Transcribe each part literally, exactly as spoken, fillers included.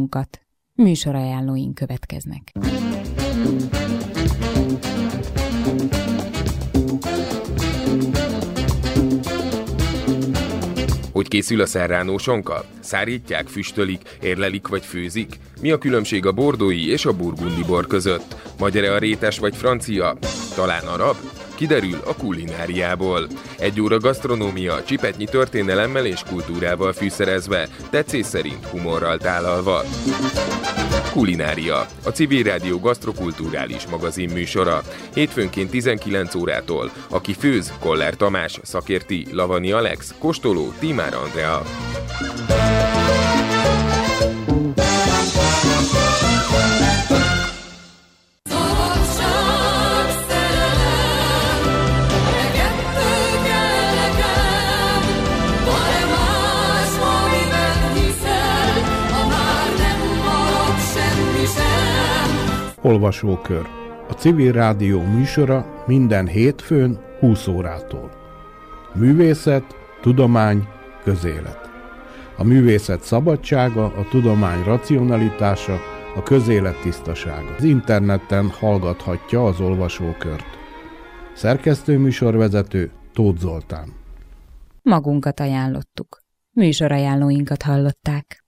magunkat. Műsorajánlóink következnek. Hogy készül a serrano sonka? Szárítják, füstölik, érlelik vagy főzik? Mi a különbség a bordói és a burgundi bor között? Magyar-e a rétes vagy francia? Talán arab? Kiderül a kulináriából. Egy óra gasztronómia, csipetnyi történelemmel és kultúrával fűszerezve, tetszés szerint humorral tálalva. Kulinária, a Civil Rádió gasztrokulturális magazin műsora. Hétfőnként tizenkilenc órától. Aki főz, Koller Tamás, szakérti, Lavani Alex, kóstoló, Tímár Andrea. Olvasókör. A Civil Rádió műsora minden hétfőn húsz órától. Művészet, tudomány, közélet. A művészet szabadsága, a tudomány racionalitása, a közélet tisztasága. Az interneten hallgathatja az olvasókört. Szerkesztő műsorvezető Tóth Zoltán. Magunkat ajánlottuk. Műsorajánlóinkat hallották.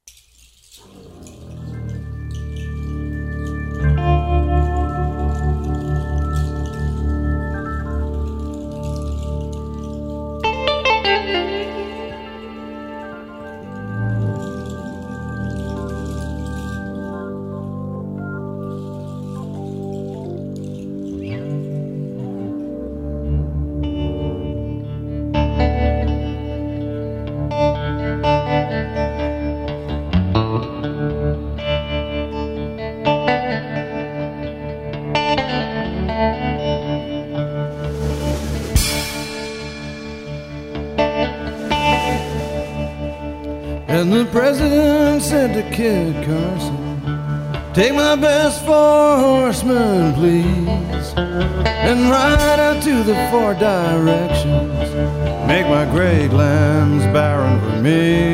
And the president said to Kid Carson, take my best four horsemen, please, and ride out to the four directions, make my great lands barren for me.